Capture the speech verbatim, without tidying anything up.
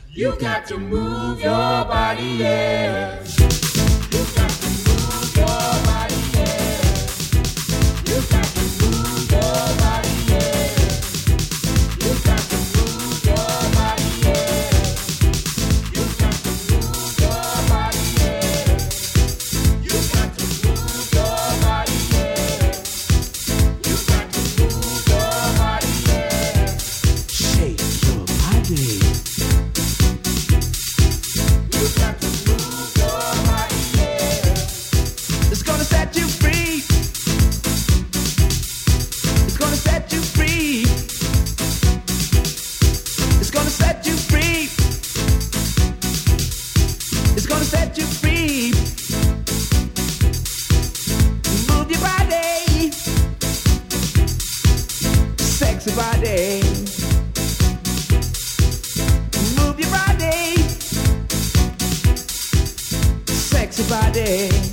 You got to move your body, yeah. You got to move your body, yeah. You got to move your body, yeah. You got to move your body, yeah. You got to move your body, yeah. You got to move your body, yeah. You got to move your body, yeah. Shake your body. It's gonna set you free. It's gonna set you free. It's gonna set you free. It's gonna set you free. Move your body, sexy body. Move your body, sexy body.